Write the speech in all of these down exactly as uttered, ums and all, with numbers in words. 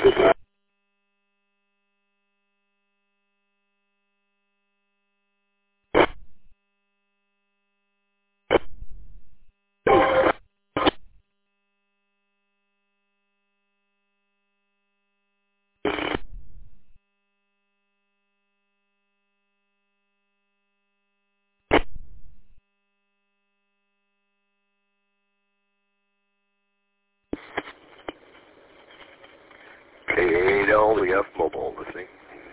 K eight L D F mobile listening.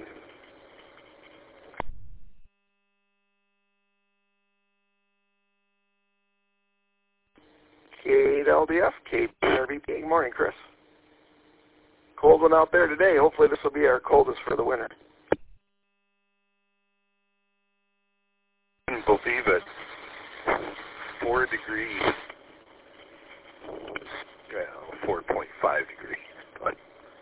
K eight L D F, K R B P. Good morning, Chris. Cold one out there today. Hopefully this will be our coldest for the winter. Couldn't believe it. Four degrees. Well, four point five degrees. But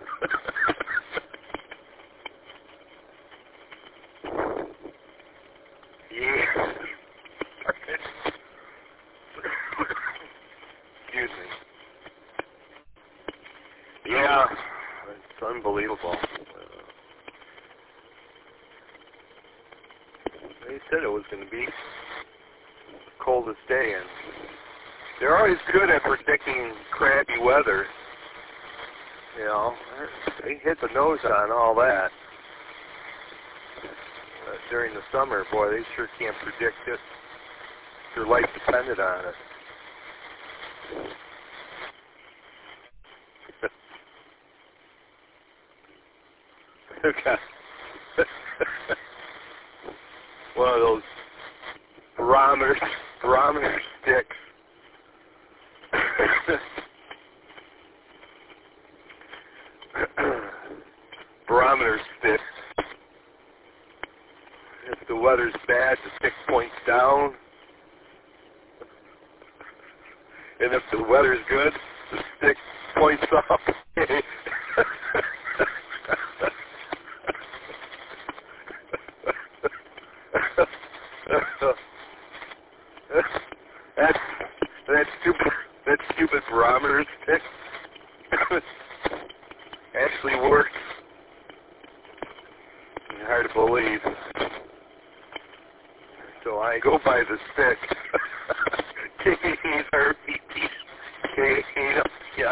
yeah. Excuse me. Yeah, it's unbelievable. Uh, they said it was going to be the coldest day, and they're always good at predicting crappy weather. You know, they hit the nose on all that. Uh, during the summer, boy, they sure can't predict it. Their life depended on it. Okay. One of those barometer, barometer sticks. Barometer sticks. If the weather's bad, the stick points down. And if the weather's good, the stick points up. That's that stupid that stupid barometer stick actually works. Hard to believe. So I go by the stick. K eight R B P. K eight, yeah.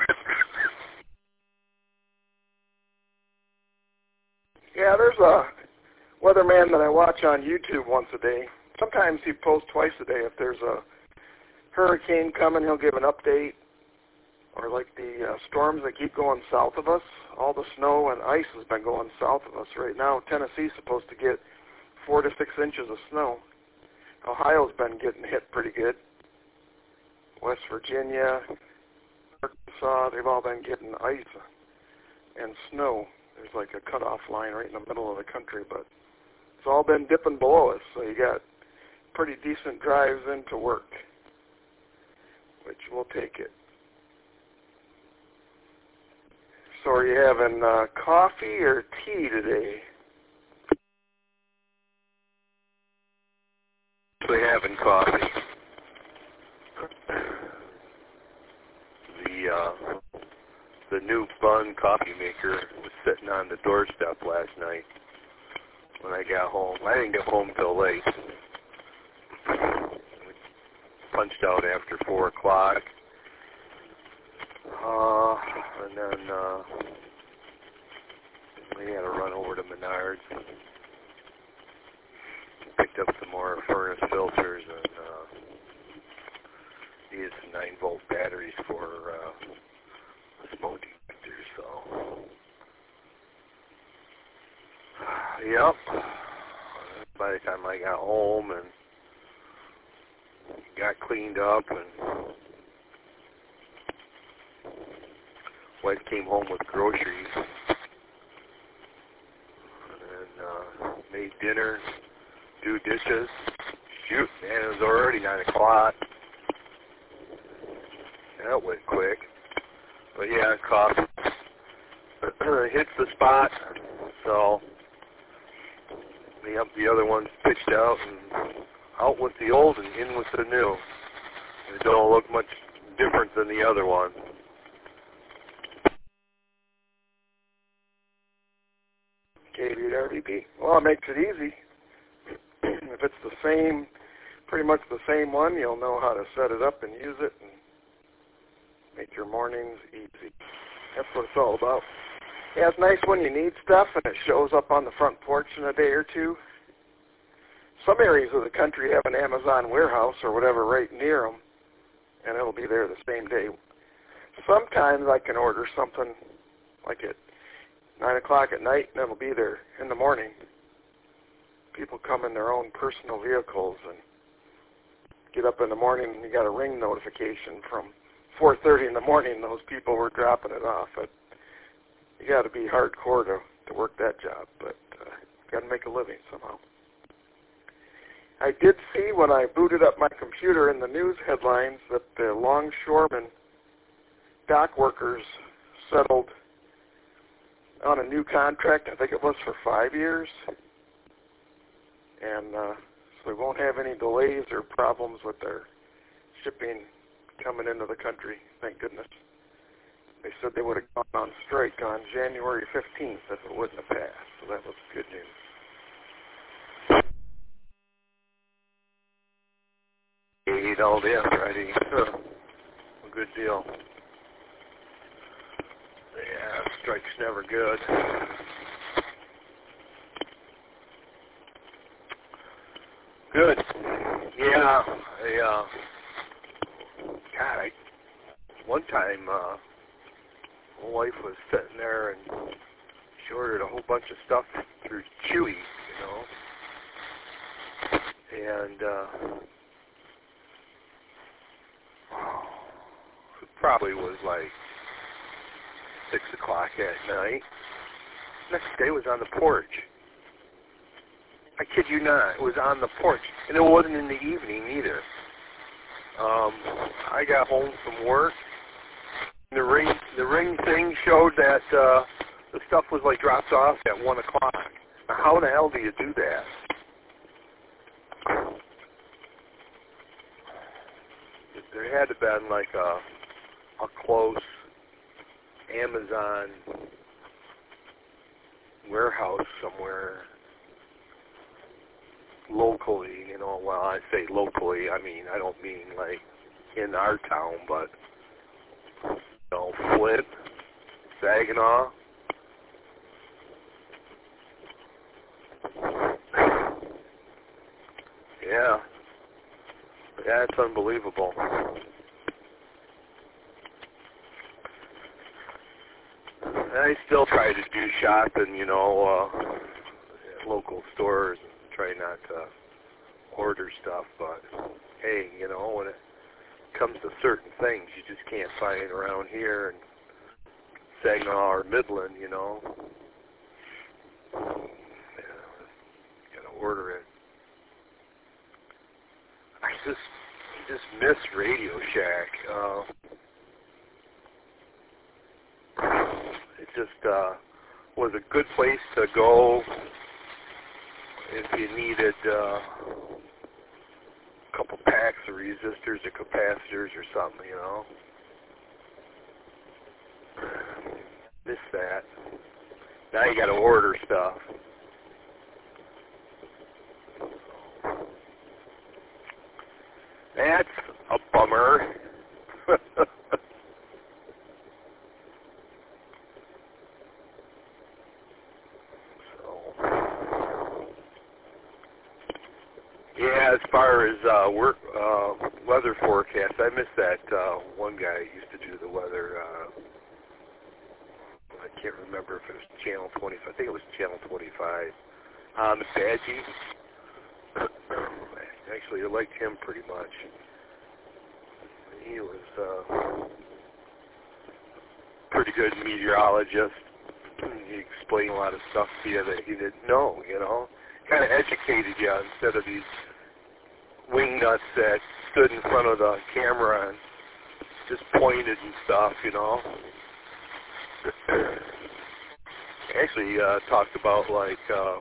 Yeah, there's a weatherman that I watch on YouTube once a day. Sometimes he posts twice a day. If there's a hurricane coming, he'll give an update. Or like the uh, storms that keep going south of us, all the snow and ice has been going south of us right now. Tennessee's supposed to get four to six inches of snow. Ohio's been getting hit pretty good. West Virginia, Arkansas, they've all been getting ice and snow. There's like a cutoff line right in the middle of the country, but it's all been dipping below us, so you got pretty decent drives into work, which we'll take it. So are you having uh, coffee or tea today? Actually having coffee. The uh, the new Bun coffee maker was sitting on the doorstep last night when I got home. I didn't get home till late. Punched out after four o'clock. Uh, and then uh, we had to run over to Menards and picked up some more furnace filters and uh, needed some nine volt batteries for uh, the smoke detectors. So, yep. By the time I got home and got cleaned up and wife came home with groceries and uh, made dinner, do dishes. Shoot, man, it was already nine o'clock. That went quick. But yeah, coffee hits the spot. So the, the other one's pitched out and out with the old and in with the new. It don't look much different than the other one. K V to R V P. Well, it makes it easy. If it's the same, pretty much the same one, you'll know how to set it up and use it and make your mornings easy. That's what it's all about. Yeah, it's nice when you need stuff and it shows up on the front porch in a day or two. Some areas of the country have an Amazon warehouse or whatever right near them, and it'll be there the same day. Sometimes I can order something like at nine o'clock at night, and it'll be there in the morning. People come in their own personal vehicles and get up in the morning, and you got a ring notification from four thirty in the morning. Those people were dropping it off. But you got to be hardcore to, to work that job, but uh, got to make a living somehow. I did see when I booted up my computer in the news headlines that the longshoremen dock workers settled on a new contract. I think it was for five years. And uh, so we won't have any delays or problems with their shipping coming into the country, thank goodness. They said they would have gone on strike on January fifteenth if it wouldn't have passed, so that was good news. Eight all day on Friday. A good deal. Yeah, strike's never good. Good. Yeah. I, uh, God, I, one time, uh, my wife was sitting there and she ordered a whole bunch of stuff through Chewy, you know. And, uh, it probably was like six o'clock at night. Next day was on the porch. I kid you not, it was on the porch, and it wasn't in the evening either. Um, I got home from work. And the ring, the ring thing showed that uh, the stuff was like dropped off at one o'clock. Now, how the hell do you do that? There had to have been like a a close Amazon warehouse somewhere locally, you know. Well, I say locally, I mean, I don't mean like in our town, but, you know, Flint, Saginaw. Yeah. Yeah, it's unbelievable. I still try to do shopping, you know, uh, at local stores and try not to order stuff, but hey, you know, when it comes to certain things you just can't find around here in Saginaw or Midland, you know, yeah, gotta order it. I just, just miss Radio Shack. Uh, it just uh, was a good place to go if you needed uh, a couple packs of resistors or capacitors or something, you know. Miss that. Now you got to order stuff. That's a bummer. Yeah, as far as uh, work, uh, weather forecast, I miss that uh, one guy who used to do the weather. Uh, I can't remember if it was Channel twenty-five. I think it was Channel twenty-five. Um, Badgie. Actually, I liked him pretty much. He was uh, pretty good meteorologist. He explained a lot of stuff to you that he didn't know, you know. Kind of educated you instead of these wingnuts that stood in front of the camera and just pointed and stuff, you know. Actually, uh, talked about like uh,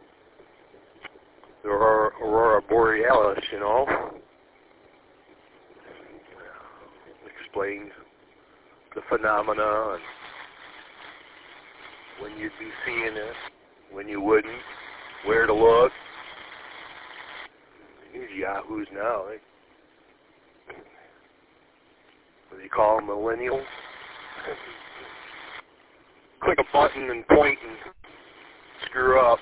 the Aurora, Aurora Borealis, you know. Explained the phenomena and when you'd be seeing it. when you wouldn't, where to look. These yahoos now, they, what do you call them, millennials? Click a button and point and screw up.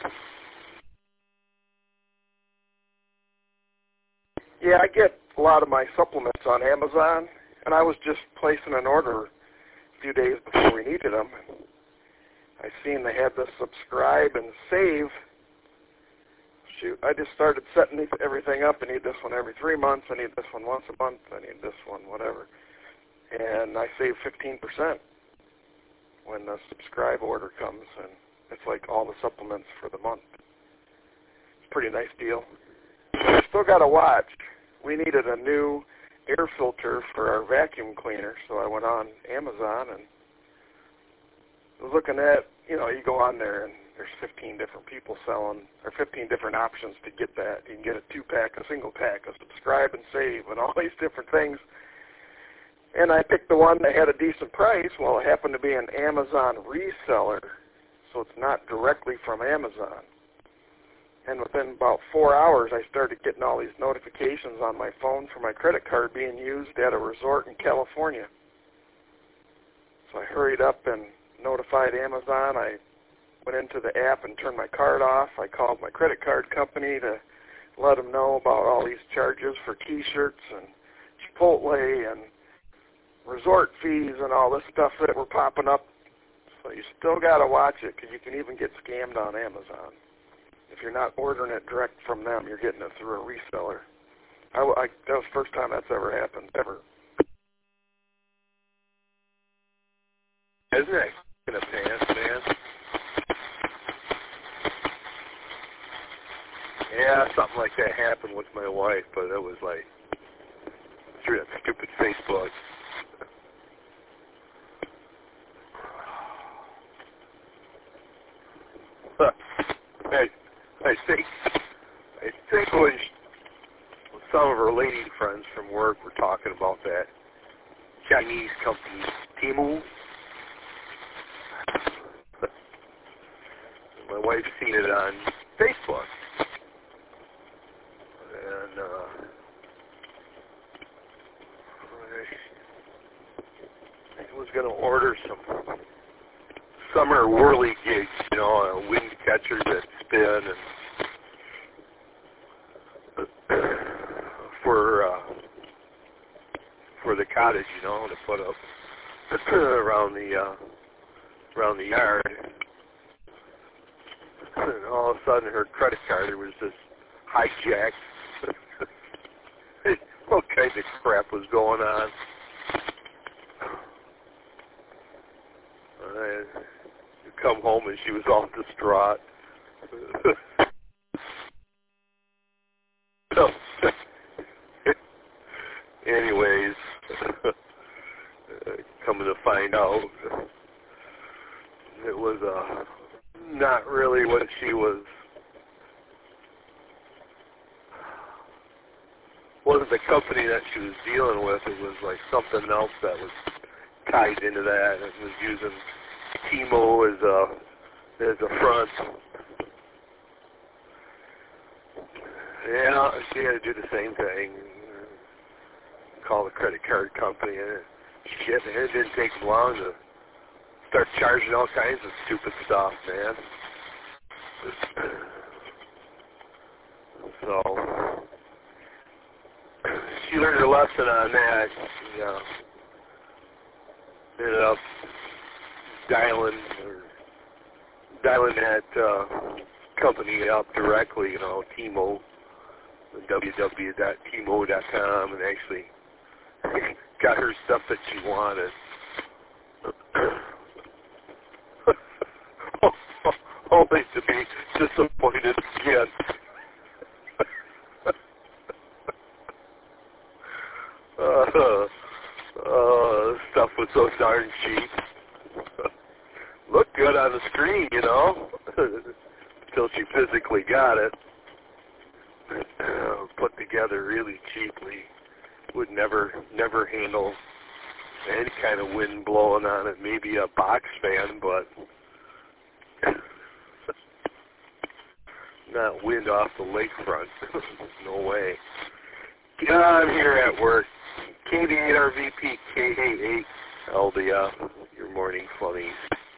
Yeah, I get a lot of my supplements on Amazon, and I was just placing an order a few days before we needed them. I seen they had the subscribe and save. Shoot, I just started setting everything up. I need this one every three months. I need this one once a month. I need this one, whatever. And I save fifteen percent when the subscribe order comes, and it's like all the supplements for the month. It's a pretty nice deal. I still got to watch. We needed a new air filter for our vacuum cleaner, so I went on Amazon and was looking at, you know, you go on there and there's fifteen different people selling, or fifteen different options to get that. You can get a two-pack, a single-pack, a subscribe and save, and all these different things. And I picked the one that had a decent price. Well, it happened to be an Amazon reseller, so it's not directly from Amazon. And within about four hours, I started getting all these notifications on my phone for my credit card being used at a resort in California. So I hurried up and notified Amazon. I went into the app and turned my card off. I called my credit card company to let them know about all these charges for T-shirts and Chipotle and resort fees and all this stuff that were popping up. So you still got to watch it, because you can even get scammed on Amazon. If you're not ordering it direct from them, you're getting it through a reseller. I, I, that was the first time that's ever happened, ever. Isn't it in a pants, man? Yeah, something like that happened with my wife, but it was like through that stupid Facebook. I, I think I think when some of her lady friends from work were talking about that Chinese company, Temu. My wife's seen it on Facebook, and uh, I was going to order some summer whirly gigs, you know, wind catchers that spin, and for uh, for the cottage, you know, to put up around the uh, around the yard. And all of a sudden, her credit card was just hijacked. All kinds of crap was going on. I come home and she was all distraught. So, anyways, coming to find out, it was uh, not really what she was. Wasn't the company that she was dealing with. It was like something else that was tied into that. It was using Temu as a as a front. Yeah, she had to do the same thing. Call the credit card company, and shit, man, it didn't take them long to start charging all kinds of stupid stuff, man. So she learned her lesson on that. You know, ended up dialing or dialing that uh, company up directly, you know, Temu, w w w dot temu dot com, and actually got her stuff that she wanted. Only to be disappointed again. uh, uh, stuff was so darn cheap. Looked good on the screen, you know, until she physically got it. Put together really cheaply. Would never, never handle any kind of wind blowing on it. Maybe a box fan, but not wind off the lakefront. No way. I'm here at work. K D eight R V P, K eighty-eight L D F, your morning funnies.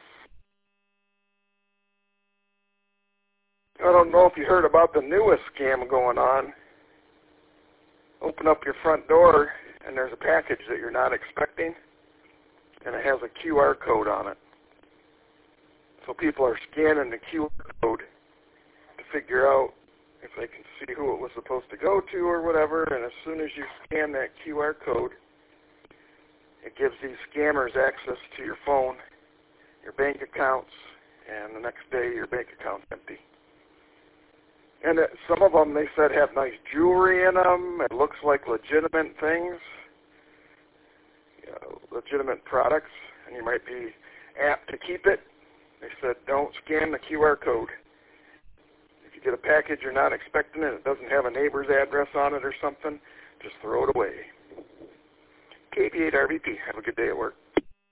I don't know if you heard about the newest scam going on. Open up your front door, and there's a package that you're not expecting, and it has a Q R code on it. So people are scanning the Q R code to figure out if they can see who it was supposed to go to or whatever, and as soon as you scan that Q R code, it gives these scammers access to your phone, your bank accounts, and the next day your bank account's empty. And it, some of them, they said, have nice jewelry in them. It looks like legitimate things, you know, legitimate products, and you might be apt to keep it. They said, don't scan the Q R code. If you get a package you're not expecting and it doesn't have a neighbor's address on it or something, just throw it away. K D eight R V P, have a good day at work.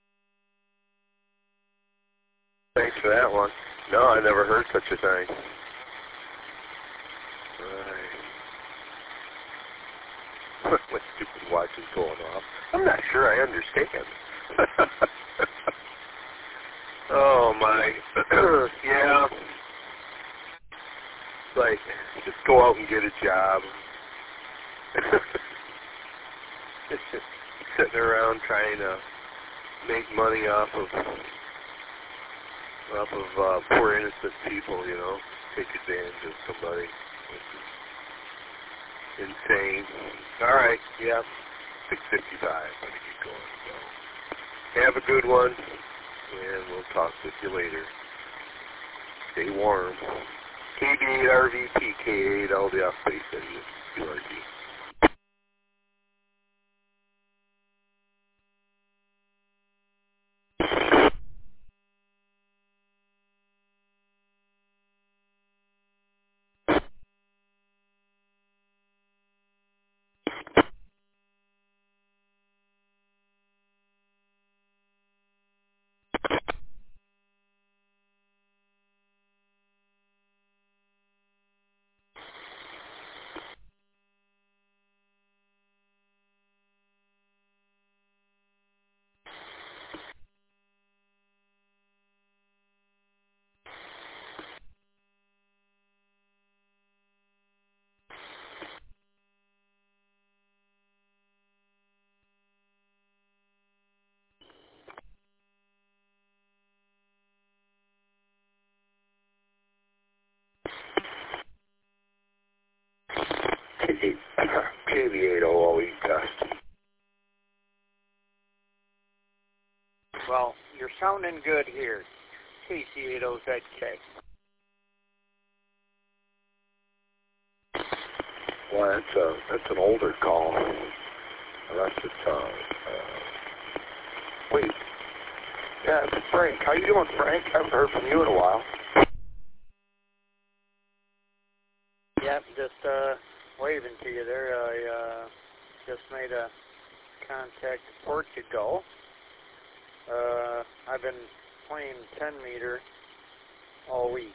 Thanks for that one. No, I never heard such a thing. Right. My stupid watch is going off. I'm not sure I understand. Oh, my. Yeah. Like, just go out and get a job. Sitting around trying to make money off of off of uh, poor innocent people, you know, take advantage of somebody, which is insane. All right, yeah, six fifty-five. Let me get going. So, have a good one, and we'll talk with you later. Stay warm. K D eight R V P, K eight L D F, Space City, U R G. K V eight O O E test. Well, you're sounding good here. K C eight O Z K. Well, that's a that's an older call. Unless it's uh, uh wait. Yeah, it's Frank. How you doing, Frank? I haven't heard from you in a while. Yep, just uh waving to you there. I uh just made a contact to Portugal. Uh I've been playing ten meter all week.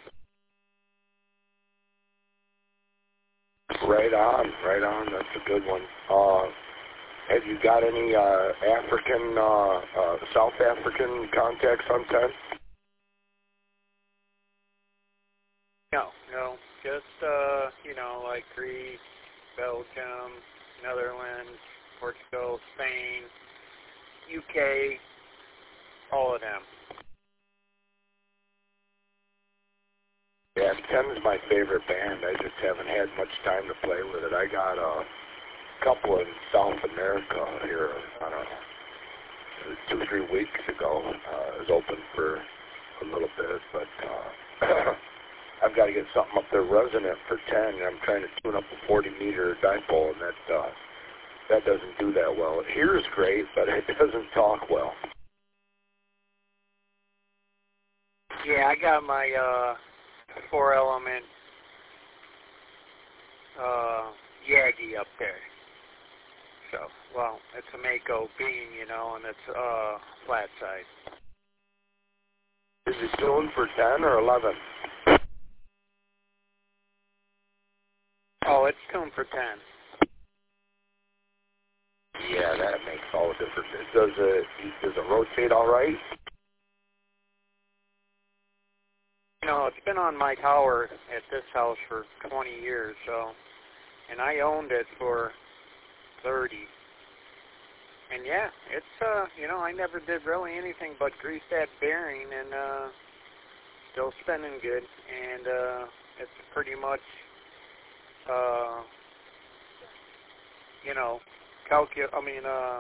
Right on, right on. That's a good one. Uh, have you got any uh, African, uh, uh, South African contacts on ten? No, no, just uh, you know, like Greece, Belgium, Netherlands, Portugal, Spain, U K, all of them. Yeah, ten is my favorite band. I just haven't had much time to play with it. I got a couple in South America here, I don't know, two or three weeks ago. Uh, it was open for a little bit, but uh, I've got to get something up there resonant for ten. I'm trying to tune up a forty meter dipole, and that uh, that doesn't do that well. It hears great, but it doesn't talk well. Yeah, I got my uh, four element uh, Yagi up there. So, well, it's a Mako beam, you know, and it's uh, flat side. Is it tuned for ten or eleven? for ten. Yeah, that makes all the difference. Does it, does it rotate all right? You know, it's been on my tower at this house for twenty years, so, and I owned it for thirty. And yeah, it's, uh, you know, I never did really anything but grease that bearing, and uh, still spinning good. And uh, it's pretty much, uh, you know, calcu- I mean, uh,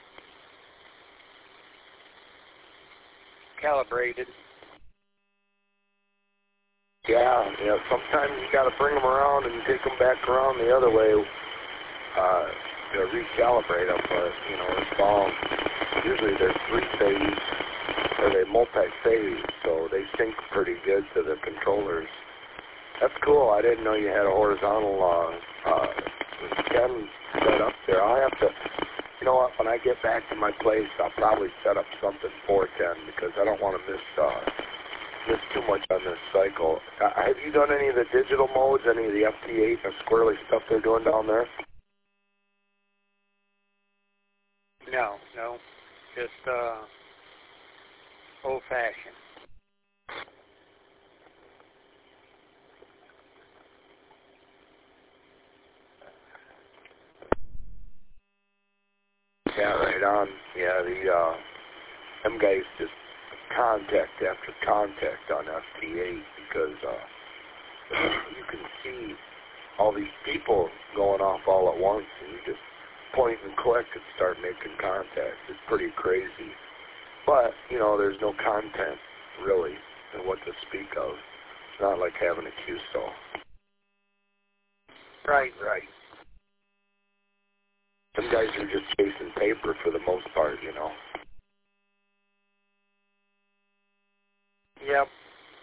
calibrated. Yeah, yeah. Sometimes you got to bring them around and take them back around the other way uh, to recalibrate them. But you know, it's all usually they're three-phase or they multi-phase, so they sync pretty good to the controllers. That's cool. I didn't know you had a horizontal uh, uh, stem set up there. I'll have to. You know what? When I get back to my place, I'll probably set up something four ten because I don't want to miss. Uh, Miss too much on this cycle. Uh, have you done any of the digital modes, any of the F T eight and squirrely stuff they're doing down there? No, no, just uh, old-fashioned. Yeah, right on. Yeah, the uh, them guys just contact after contact on F T eight because uh, you can see all these people going off all at once, and you just point and click and start making contact. It's pretty crazy. But, you know, there's no content, really, and what to speak of. It's not like having a Q S O. Right, right. Some guys are just chasing paper for the most part, you know. Yep.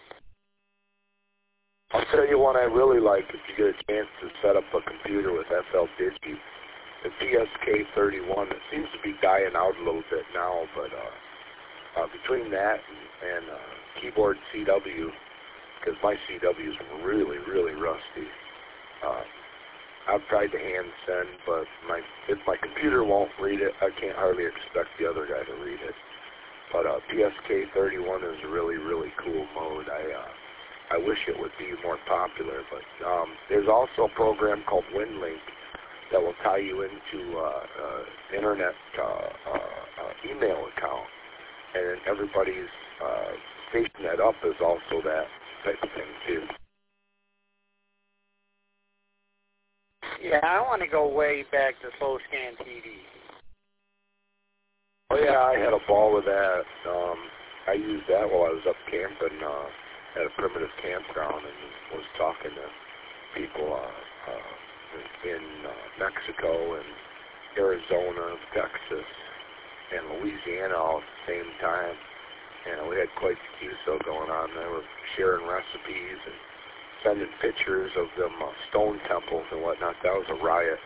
I'll tell you one I really like if you get a chance to set up a computer with F L Digi. The P S K thirty-one, it seems to be dying out a little bit now, but uh, uh, between that and, and uh, keyboard C W, because my C W is really, really rusty. Uh, I've tried to hand send, but my if my computer won't read it, I can't hardly expect the other guy to read it. But uh, P S K thirty-one is a really, really cool mode. I uh, I wish it would be more popular, but um, there's also a program called WinLink that will tie you into uh, uh, internet uh, uh, uh, email account, and everybody's uh, StationNet Up is also that type of thing too. Yeah, I want to go way back to slow scan T V. Oh yeah, I had a ball with that. Um, I used that while I was up camping uh, at a primitive campground and was talking to people uh, uh, in uh, Mexico and Arizona, Texas, and Louisiana all at the same time. And we had quite the Q S O going on there. We were sharing recipes and sending pictures of them uh, stone temples and whatnot. That was a riot.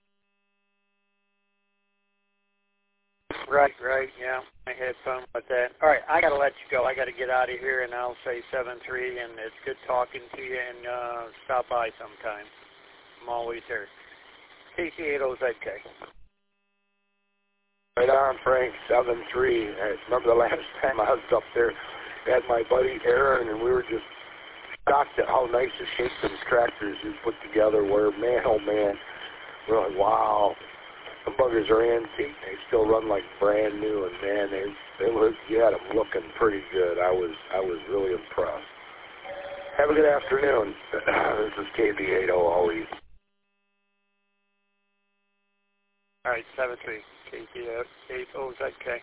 Right, right, yeah. I had fun with that. All right, I got to let you go. I got to get out of here, and I'll say seven three, and it's good talking to you, and uh, stop by sometime. I'm always here. K C eight oh Z K. Right on, Frank, seven three. I remember the last time I was up there, I had my buddy Aaron, and we were just shocked at how nice the shape those tractors you put together were. Man, oh man. We're like, wow. Some buggers are antique. They still run like brand new, and man, they they look. You had them looking pretty good. I was I was really impressed. Have a good afternoon. This is K B eight oh O E. All right, seven three, K B eight oh Z K.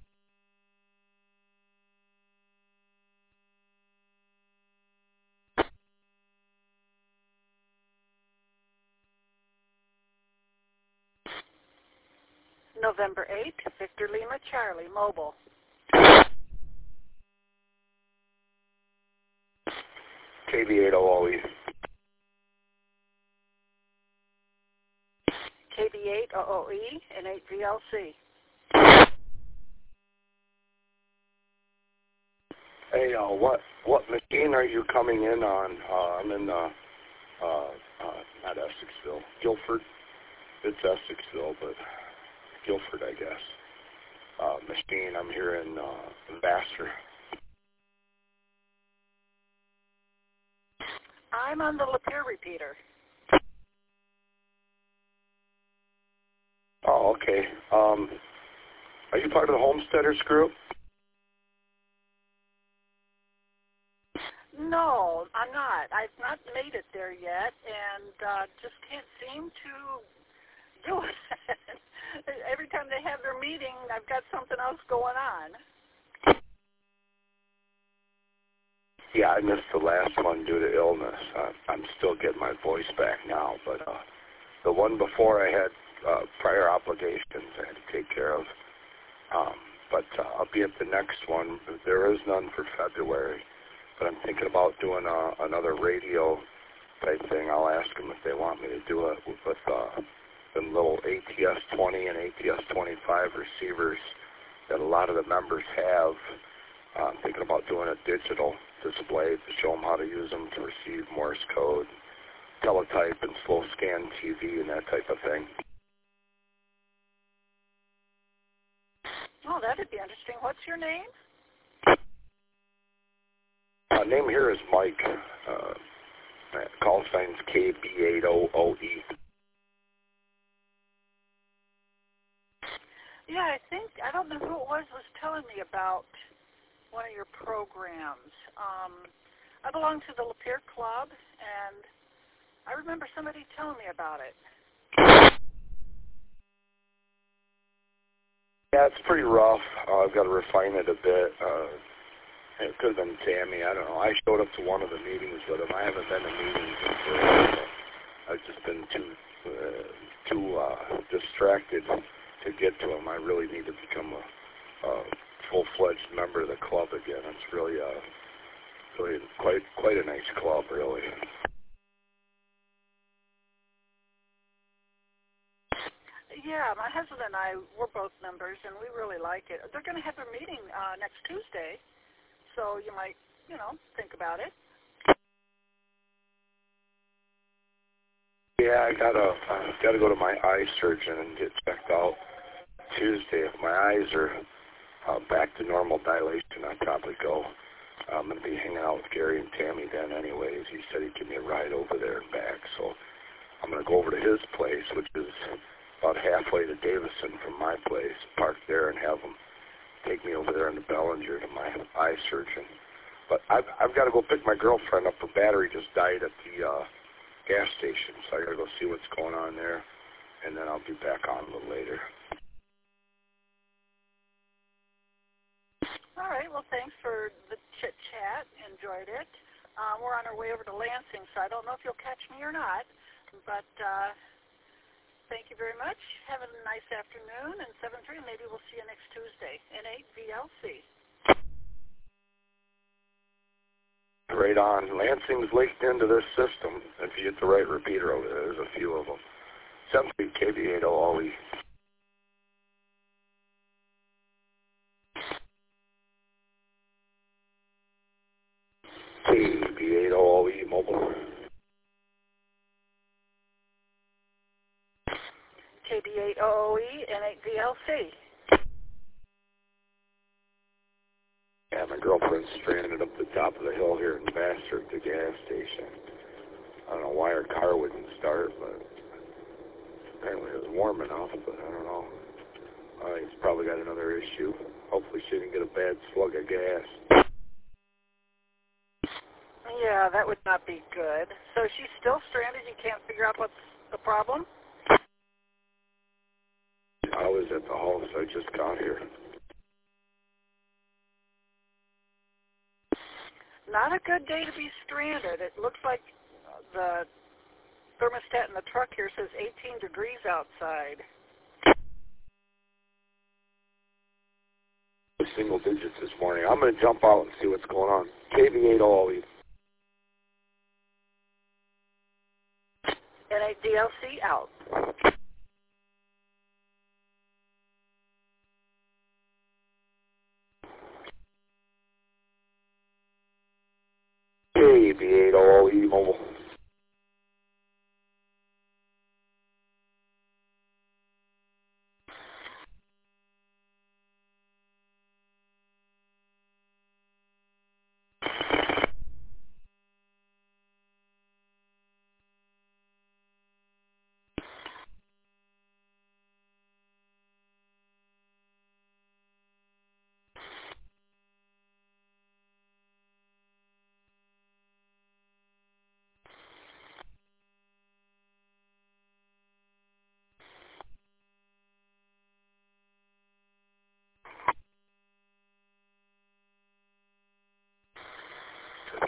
November eighth, Victor Lima Charlie, mobile. K B eight oh O E. K B eight O O E and eight V L C. Hey, uh, what what machine are you coming in on? Uh, I'm in the uh, uh, not Essexville, Guilford. It's Essexville, but Guilford, I guess. Uh, machine. I'm here in uh, Vassar. I'm on the Lapeer repeater. Oh, okay. Um, are you part of the Homesteaders group? No, I'm not. I've not made it there yet, and uh, just can't seem to do it. Every time they have their meeting, I've got something else going on. Yeah, I missed the last one due to illness. Uh, I'm still getting my voice back now, but uh, the one before I had uh, prior obligations I had to take care of. Um, but uh, I'll be at the next one. There is none for February, but I'm thinking about doing uh, another radio type thing. I'll ask them if they want me to do it with uh, the little A T S twenty and A T S twenty-five receivers that a lot of the members have. Uh, I'm thinking about doing a digital display to show them how to use them to receive Morse code, teletype, and slow scan T V and that type of thing. Oh, that'd be interesting. What's your name? Uh, name here is Mike. Uh, call sign's K B eight zero zero E. Yeah, I think, I don't know who it was was telling me about one of your programs. Um, I belong to the Lapeer Club, and I remember somebody telling me about it. Yeah, it's pretty rough. Uh, I've got to refine it a bit. Uh, it could have been Tammy. I don't know. I showed up to one of the meetings with him. I haven't been to meetings in forever. I've just been too uh, too uh, distracted to get to him. I really need to become a, a full-fledged member of the club again. It's really, uh, really quite quite a nice club, really. Yeah, my husband and I, we're both members, and we really like it. They're going to have a meeting uh, next Tuesday, so you might, you know, think about it. Yeah, I gotta uh, gotta go to my eye surgeon and get checked out Tuesday. If my eyes are uh, back to normal dilation, I'd probably go. I'm gonna be hanging out with Gary and Tammy then, anyways. He said he'd give me a ride over there and back, so I'm gonna go over to his place, which is about halfway to Davison from my place, park there and have him take me over there in the Bellinger to my eye surgeon. But I've, I've got to go pick my girlfriend up. Her battery just died at the uh, gas station, so I got to go see what's going on there, and then I'll be back on a little later. All right, well, thanks for the chit-chat. Enjoyed it. Uh, we're on our way over to Lansing, so I don't know if you'll catch me or not, but uh, thank you very much. Have a nice afternoon, and seven three, maybe we'll see you next Tuesday, N eight V L C. Right on. Lansing's linked into this system. If you get the right repeater over there, there's a few of them. seven three K B eight zero zero E. K B eight zero zero E mobile. K B eight zero zero E, N eight V L C. Yeah, my girlfriend's stranded up the top of the hill here in Vassar at the gas station. I don't know why her car wouldn't start, but apparently it was warm enough, but I don't know. Uh, he's probably got another issue. Hopefully she didn't get a bad slug of gas. Yeah, that would not be good. So she's still stranded? You can't figure out what's the problem? I was at the house. I just got here. Not a good day to be stranded. It looks like the thermostat in the truck here says eighteen degrees outside. Single digits this morning. I'm going to jump out and see what's going on. K B eight zero zero E. N eight D L C out. K B eight zero zero E mobile.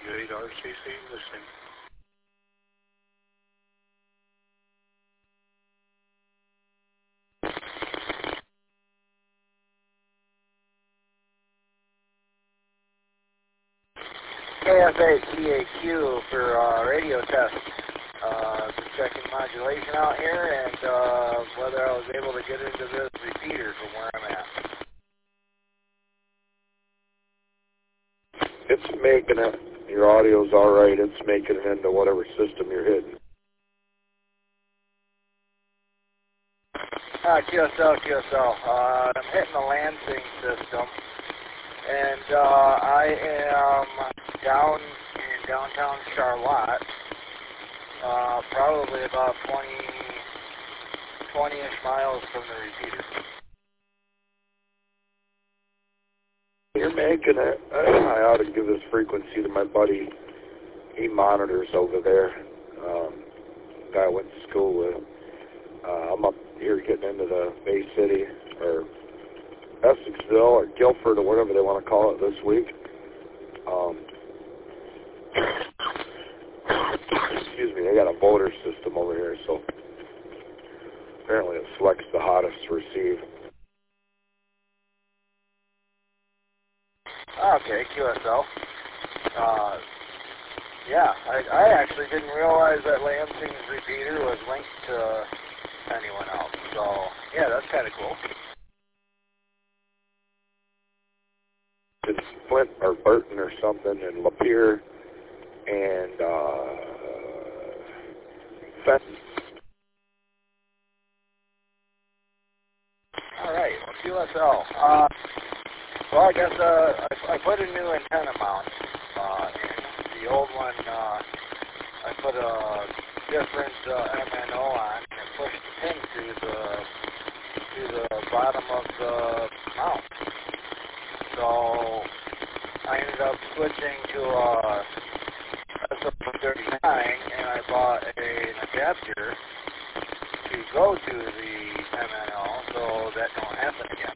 Great R C C listening. K F A C A Q for uh, radio test. Uh, just checking modulation out here and uh, whether I was able to get into this repeater from where I'm at. It's making it. Your audio's all right. It's making it into whatever system you're hitting. Uh, Q S L, Q S L. Uh, I'm hitting the Lansing system, and uh, I am down in downtown Charlotte, uh, probably about twenty, twenty-ish miles from the repeater. You're making it. I ought to give this frequency to my buddy. He monitors over there. Um, guy I went to school with. Uh, I'm up here getting into the Bay City or Essexville or Guilford or whatever they want to call it this week. Um, excuse me, they got a voter system over here, so apparently it selects the hottest to receive. Okay, Q S L. Uh, yeah, I, I actually didn't realize that Lansing's repeater was linked to anyone else. So, yeah, that's kind of cool. It's Flint or Burton or something, and Lapeer and uh, Fenton. All right, well, Q S L. Uh, well, I guess uh, I, I put a new antenna mount uh, in. The old one, uh, I put a different uh, M N O on and pushed the pin through the to the bottom of the mount. So I ended up switching to a S O thirty-nine, and I bought a, an adapter to go to the M N O so that don't happen again.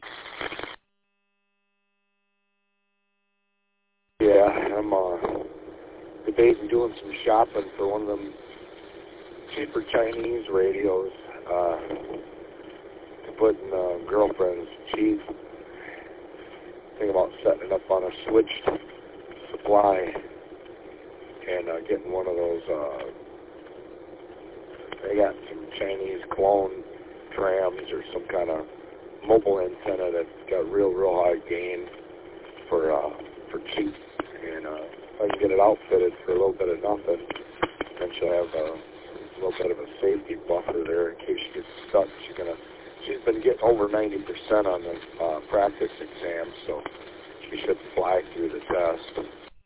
Yeah, I'm uh, debating doing some shopping for one of them cheaper Chinese radios uh, to put in uh, girlfriend's Chief. Think about setting it up on a switched supply and uh, getting one of those. Uh, they got some Chinese clone trams or some kind of mobile antenna that's got real, real high gain for uh, for cheap. And uh, if I can get it outfitted for a little bit of nothing, then she'll have a little bit of a safety buffer there in case she gets stuck. She's gonna. She's been getting over ninety percent on the uh, practice exam, so she should fly through the test.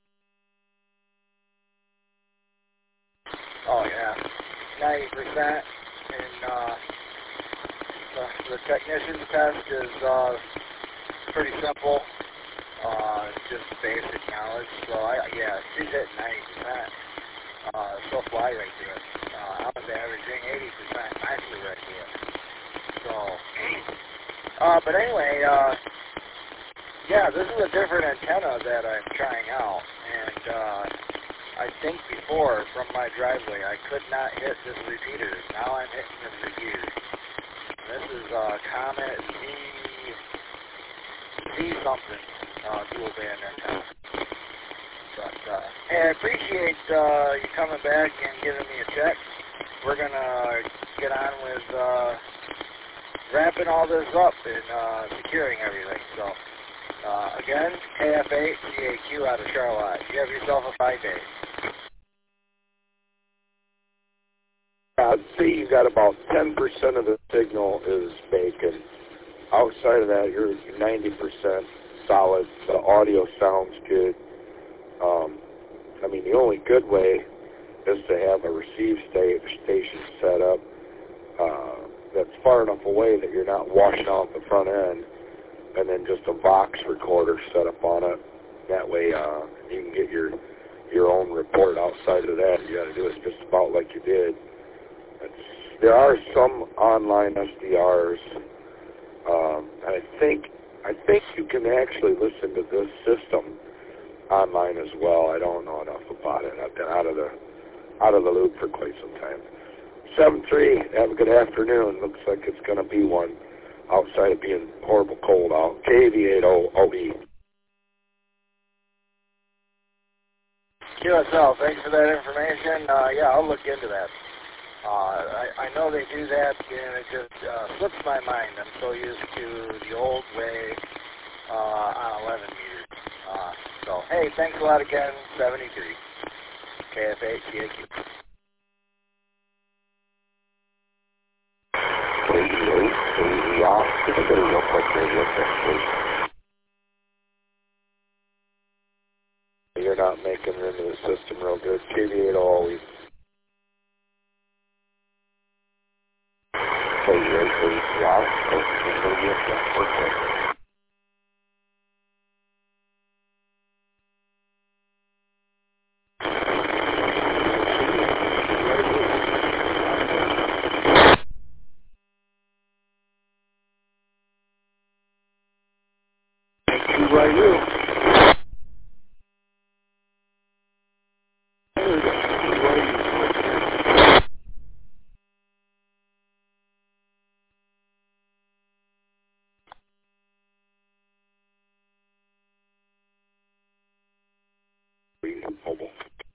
Oh yeah, ninety percent. And uh, the, the technician's test is uh, pretty simple. Uh, just basic knowledge. So I, yeah, she's hitting ninety percent. Uh, she'll fly right through it. Uh, I was averaging eighty percent. I flew right through it. So, uh, but anyway, uh, yeah, this is a different antenna that I'm trying out, and uh, I think before from my driveway I could not hit this repeater. Now I'm hitting this repeater. This is uh, Comet Z Z something uh, dual band antenna. But uh, hey, I appreciate uh, you coming back and giving me a check. We're gonna get on with Uh, wrapping all this up and uh, securing everything. So, uh, again, K F A C A Q out of Charlotte. You have yourself a fine day. I'd say you got about ten percent of the signal is bacon. Outside of that, you're ninety percent solid. The audio sounds good. Um, I mean, the only good way is to have a receive sta- station set up uh, that's far enough away that you're not washing out the front end, and then just a Vox recorder set up on it. That way uh, you can get your your own report. Outside of that, you got to do it just about like you did. It's, there are some online S D Rs, um, and I think I think you can actually listen to this system online as well. I don't know enough about it. I've been out of the out of the loop for quite some time. seven three, have a good afternoon. Looks like it's going to be one outside of being horrible cold out. K V eight O O E. Q S L, thanks for that information. Uh, yeah, I'll look into that. Uh, I, I know they do that, and it just uh, slips my mind. I'm so used to the old way uh, on eleven meters. Uh, so, hey, thanks a lot again, seventy-three. K F A, T A Q. You're not making it into the system real good. K V eight always. Mobile.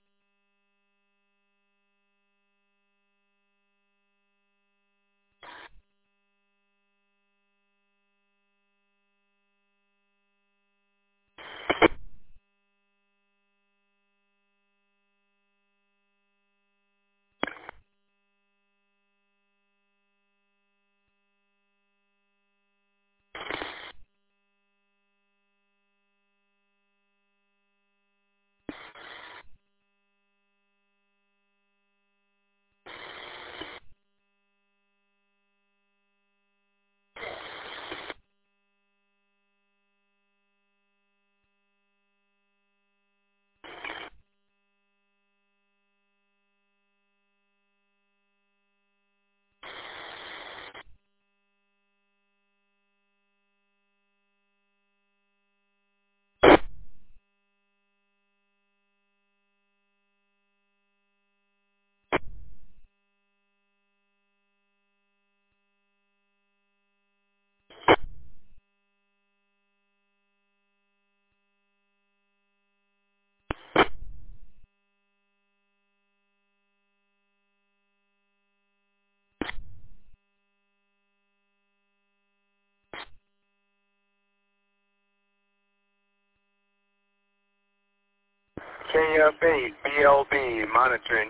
K F eight, B L B, monitoring.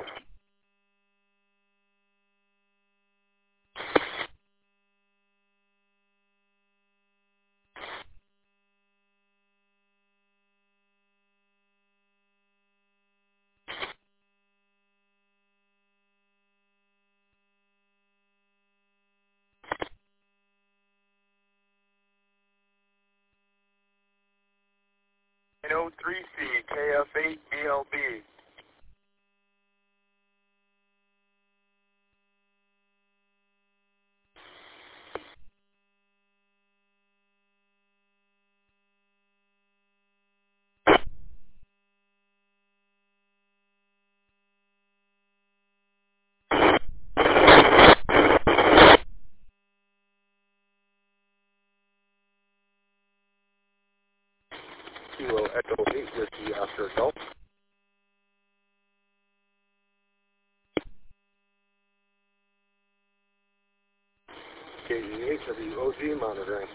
nine oh three C, K F eight, B L B. Kilo Echo eight with the after adult. K E eight W O G monitoring.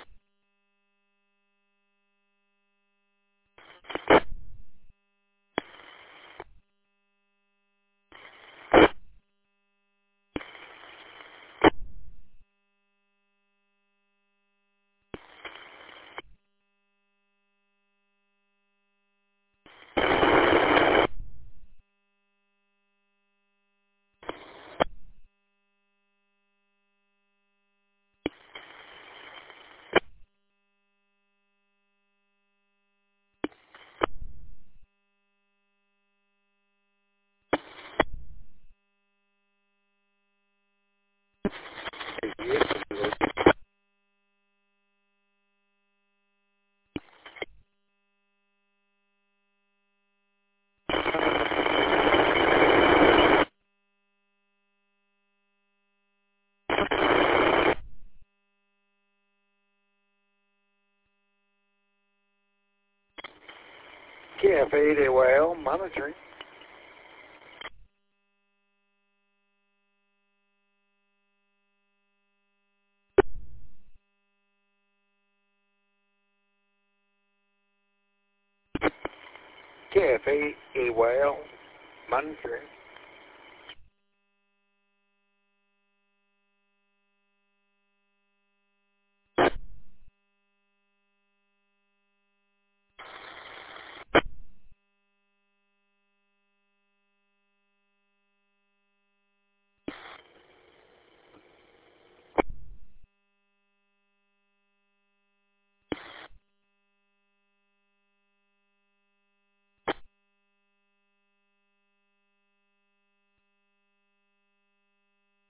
K F eight A Y L monitoring. K F eight A Y L monitoring.